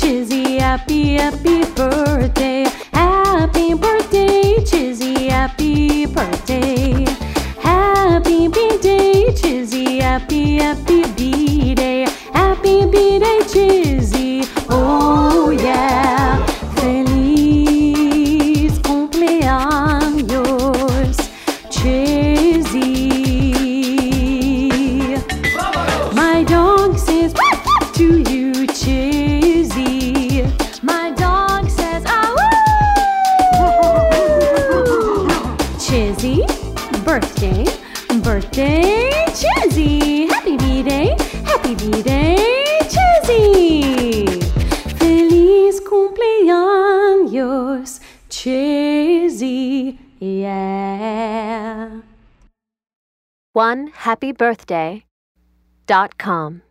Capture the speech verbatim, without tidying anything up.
Chizzy, happy, happy birthday. Happy birthday, Chizzy, happy birthday. Happy B-Day, Chizzy, happy, happy B-Day. Happy B-Day, Chizzy, oh yeah. Feliz cumpleaños, Chizzy. My dog says to you, Chizzy. My dog says, ah woo! Chizzy, birthday, birthday, Chizzy. Happy B-Day, happy B-Day, Chizzy. Feliz cumpleaños, Chizzy, yeah. one happy birthday dot com